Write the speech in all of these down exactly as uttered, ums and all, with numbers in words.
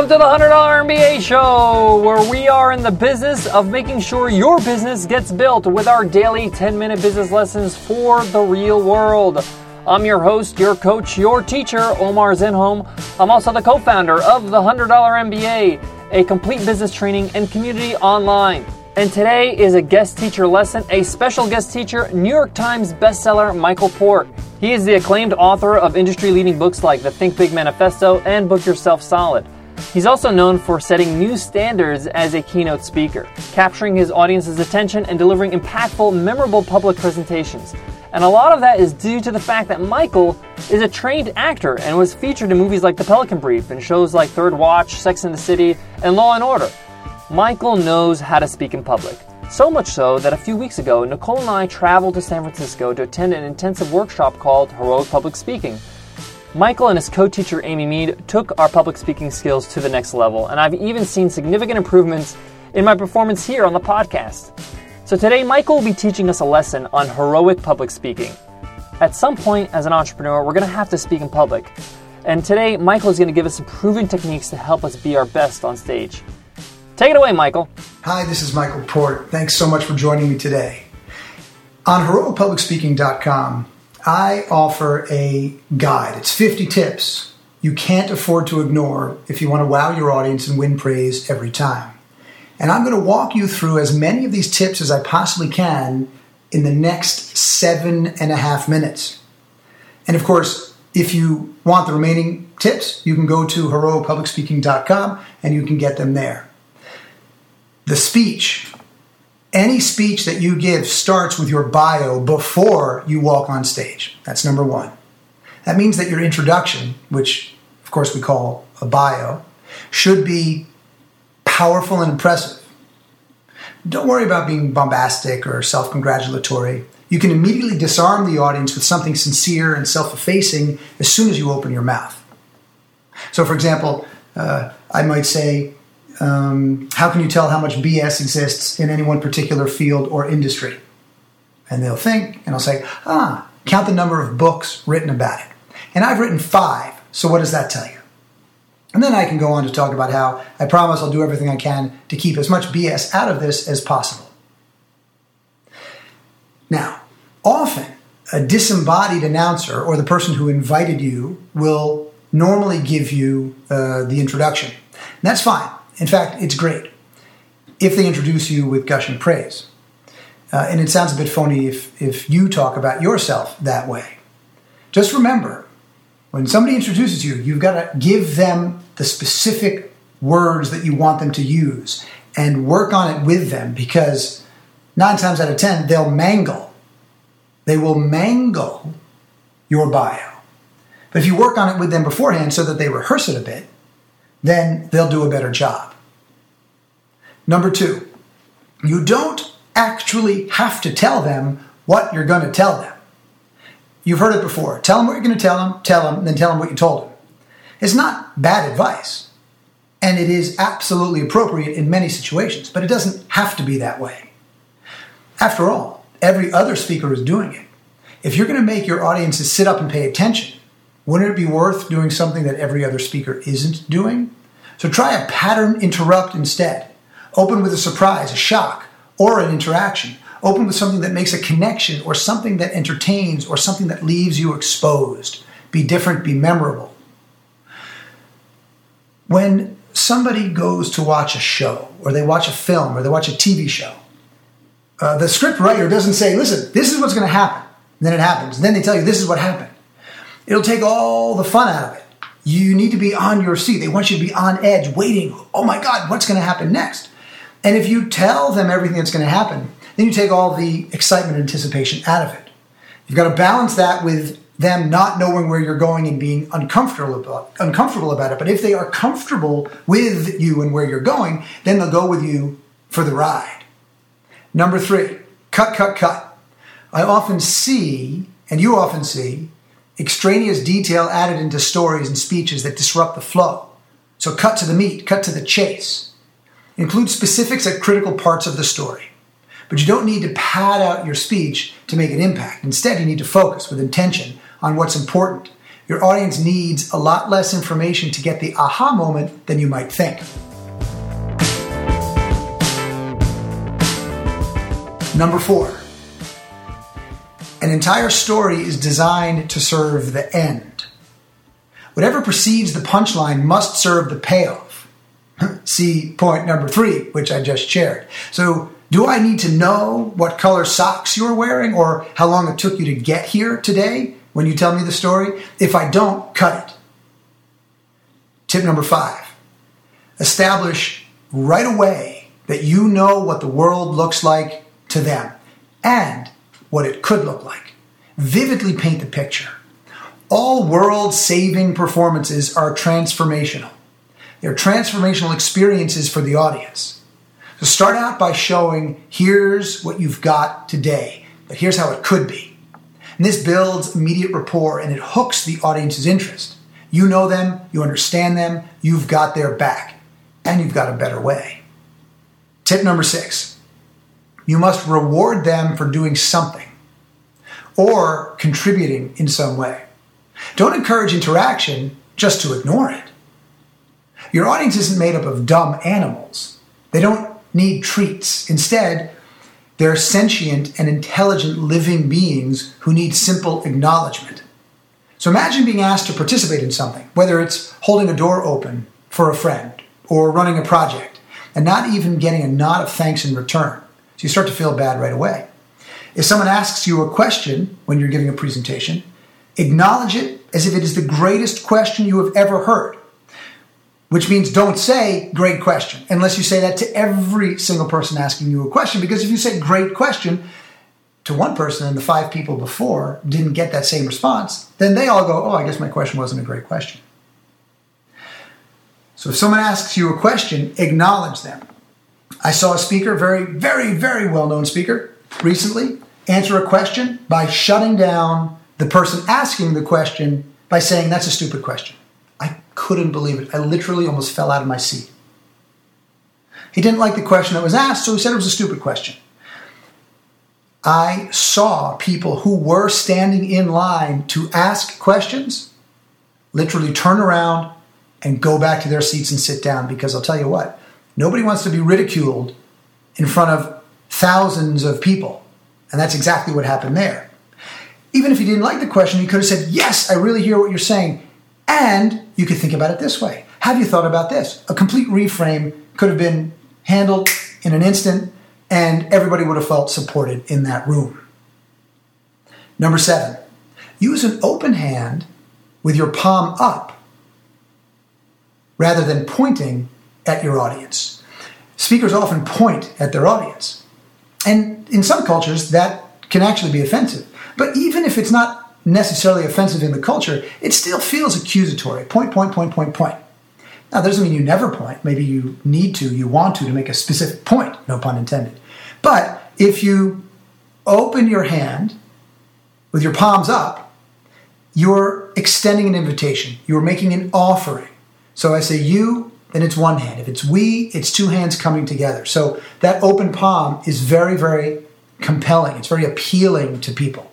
Welcome to the one hundred dollar M B A Show, where we are in the business of making sure your business gets built with our daily ten minute business lessons for the real world. I'm your host, your coach, your teacher, Omar Zenhom. I'm also the co-founder of the one hundred dollar M B A, a complete business training and community online. And today is a guest teacher lesson, a special guest teacher, New York Times bestseller Michael Port. He is the acclaimed author of industry-leading books like The Think Big Manifesto and Book Yourself Solid. He's also known for setting new standards as a keynote speaker, capturing his audience's attention and delivering impactful, memorable public presentations. And a lot of that is due to the fact that Michael is a trained actor and was featured in movies like The Pelican Brief and shows like Third Watch, Sex and the City, and Law and Order. Michael knows how to speak in public. So much so that a few weeks ago, Nicole and I traveled to San Francisco to attend an intensive workshop called Heroic Public Speaking. Michael and his co-teacher Amy Mead took our public speaking skills to the next level, and I've even seen significant improvements in my performance here on the podcast. So today, Michael will be teaching us a lesson on heroic public speaking. At some point as an entrepreneur, we're going to have to speak in public. And today, Michael is going to give us some proven techniques to help us be our best on stage. Take it away, Michael. Hi, this is Michael Port. Thanks so much for joining me today. On heroic public speaking dot com, I offer a guide. It's fifty tips you can't afford to ignore if you want to wow your audience and win praise every time. And I'm going to walk you through as many of these tips as I possibly can in the next seven and a half minutes. And of course, if you want the remaining tips, you can go to heroic public speaking dot com and you can get them there. The speech, any speech that you give starts with your bio before you walk on stage. That's number one. That means that your introduction, which of course we call a bio, should be powerful and impressive. Don't worry about being bombastic or self-congratulatory. You can immediately disarm the audience with something sincere and self-effacing as soon as you open your mouth. So for example, uh, I might say, Um, how can you tell how much B S exists in any one particular field or industry? And they'll think, and I'll say, ah, count the number of books written about it. And I've written five, so what does that tell you? And then I can go on to talk about how I promise I'll do everything I can to keep as much B S out of this as possible. Now, often a disembodied announcer or the person who invited you will normally give you uh, the introduction. And that's fine. In fact, it's great if they introduce you with gushing praise. Uh, and it sounds a bit phony if, if you talk about yourself that way. Just remember, when somebody introduces you, you've got to give them the specific words that you want them to use and work on it with them, because nine times out of ten, they'll mangle. They will mangle your bio. But if you work on it with them beforehand so that they rehearse it a bit, then they'll do a better job. Number two, you don't actually have to tell them what you're going to tell them. You've heard it before. Tell them what you're going to tell them, tell them, then tell them what you told them. It's not bad advice, and it is absolutely appropriate in many situations, but it doesn't have to be that way. After all, every other speaker is doing it. If you're going to make your audiences sit up and pay attention, wouldn't it be worth doing something that every other speaker isn't doing? So try a pattern interrupt instead. Open with a surprise, a shock, or an interaction. Open with something that makes a connection, or something that entertains, or something that leaves you exposed. Be different, be memorable. When somebody goes to watch a show, or they watch a film, or they watch a T V show, uh, the script writer doesn't say, listen, this is what's going to happen. And then it happens. And then they tell you, this is what happened. It'll take all the fun out of it. You need to be on your seat. They want you to be on edge, waiting. Oh my God, what's going to happen next? And if you tell them everything that's going to happen, then you take all the excitement and anticipation out of it. You've got to balance that with them not knowing where you're going and being uncomfortable about, uncomfortable about it. But if they are comfortable with you and where you're going, then they'll go with you for the ride. Number three, cut, cut, cut. I often see, and you often see, extraneous detail added into stories and speeches that disrupt the flow. So cut to the meat, cut to the chase. Include specifics at critical parts of the story. But you don't need to pad out your speech to make an impact. Instead, you need to focus with intention on what's important. your audience needs a lot less information to get the aha moment than you might think. Number four, an entire story is designed to serve the end. Whatever precedes the punchline must serve the payoff. See point number three, which I just shared. So, do I need to know what color socks you're wearing or how long it took you to get here today when you tell me the story? If I don't, cut it. Tip number five, establish right away that you know what the world looks like to them and what it could look like. Vividly paint the picture. All world-saving performances are transformational. They're transformational experiences for the audience. So start out by showing, here's what you've got today, but here's how it could be. And this builds immediate rapport and it hooks the audience's interest. You know them, you understand them, you've got their back, and you've got a better way. Tip number six, you must reward them for doing something or contributing in some way. Don't encourage interaction just to ignore it. Your audience isn't made up of dumb animals. They don't need treats. Instead, they're sentient and intelligent living beings who need simple acknowledgement. So imagine being asked to participate in something, whether it's holding a door open for a friend or running a project, and not even getting a nod of thanks in return. So you start to feel bad right away. If someone asks you a question when you're giving a presentation, acknowledge it as if it is the greatest question you have ever heard. Which means don't say, great question, unless you say that to every single person asking you a question. Because if you say great question to one person and the five people before didn't get that same response, then they all go, oh, I guess my question wasn't a great question. So if someone asks you a question, acknowledge them. I saw a speaker, very, very, very well-known speaker, recently answer a question by shutting down the person asking the question by saying, that's a stupid question. I couldn't believe it. I literally almost fell out of my seat. He didn't like the question that was asked, so he said it was a stupid question. I saw people who were standing in line to ask questions literally turn around and go back to their seats and sit down, because I'll tell you what, nobody wants to be ridiculed in front of thousands of people. And that's exactly what happened there. Even if he didn't like the question, he could have said, yes, I really hear what you're saying. And you could think about it this way. Have you thought about this? A complete reframe could have been handled in an instant, and everybody would have felt supported in that room. Number seven, use an open hand with your palm up rather than pointing at your audience. Speakers often point at their audience. And in some cultures, that can actually be offensive. But even if it's not necessarily offensive in the culture, it still feels accusatory. Point, point, point, point, point. Now, that doesn't mean you never point. Maybe you need to, you want to, to make a specific point, no pun intended. But if you open your hand with your palms up, you're extending an invitation. You're making an offering. So I say you, then it's one hand. If it's we, it's two hands coming together. So that open palm is very, very compelling. It's very appealing to people.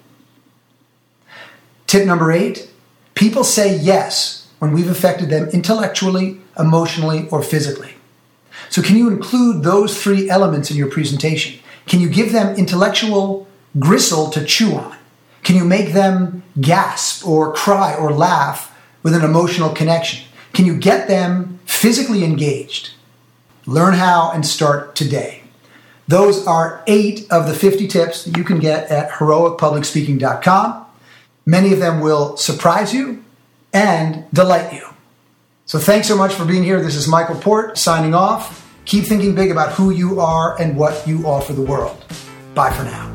Tip number eight, people say yes when we've affected them intellectually, emotionally, or physically. So can you include those three elements in your presentation? Can you give them intellectual gristle to chew on? Can you make them gasp or cry or laugh with an emotional connection? Can you get them physically engaged? Learn how and start today. Those are eight of the fifty tips that you can get at heroic public speaking dot com. Many of them will surprise you and delight you. So thanks so much for being here. This is Michael Port signing off. Keep thinking big about who you are and what you offer the world. Bye for now.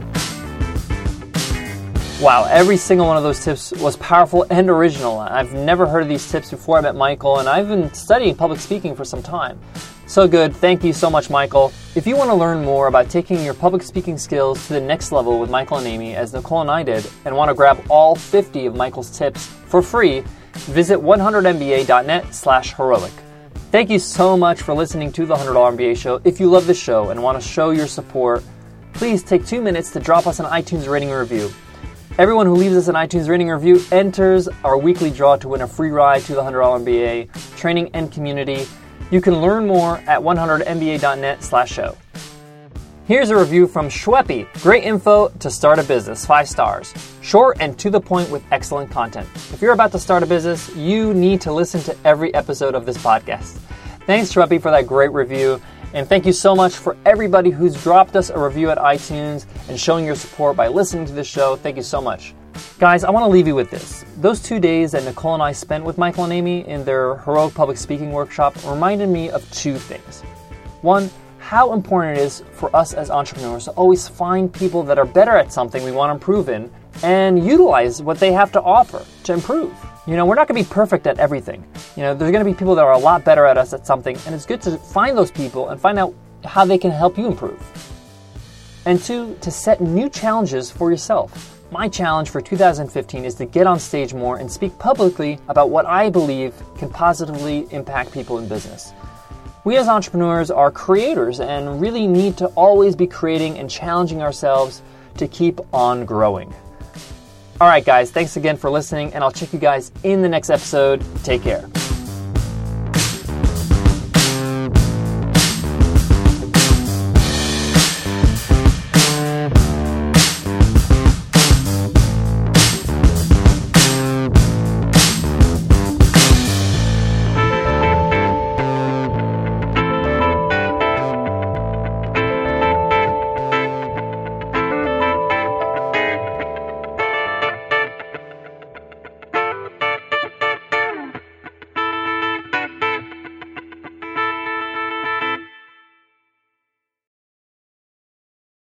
Wow, every single one of those tips was powerful and original. I've never heard of these tips before I met Michael, and I've been studying public speaking for some time. So good. Thank you so much, Michael. If you want to learn more about taking your public speaking skills to the next level with Michael and Amy, as Nicole and I did, and want to grab all fifty of Michael's tips for free, visit one hundred M B A dot net slash heroic. Thank you so much for listening to the one hundred dollar M B A Show. If you love the show and want to show your support, please take two minutes to drop us an iTunes rating and review. Everyone who leaves us an iTunes rating and review enters our weekly draw to win a free ride to the one hundred dollar M B A training and community. You can learn more at one hundred M B A dot net slash show. Here's a review from Shweppy. Great info to start a business, five stars. Short and to the point with excellent content. If you're about to start a business, you need to listen to every episode of this podcast. Thanks, Shweppy, for that great review. And thank you so much for everybody who's dropped us a review at iTunes and showing your support by listening to this show. Thank you so much. Guys, I want to leave you with this. Those two days that Nicole and I spent with Michael and Amy in their Heroic Public Speaking workshop reminded me of two things. One, how important it is for us as entrepreneurs to always find people that are better at something we want to improve in and utilize what they have to offer to improve. You know, we're not going to be perfect at everything. You know, there's going to be people that are a lot better at us at something, and it's good to find those people and find out how they can help you improve. And two, to set new challenges for yourself. My challenge for two thousand fifteen is to get on stage more and speak publicly about what I believe can positively impact people in business. We as entrepreneurs are creators and really need to always be creating and challenging ourselves to keep on growing. All right, guys, thanks again for listening, and I'll check you guys in the next episode. Take care.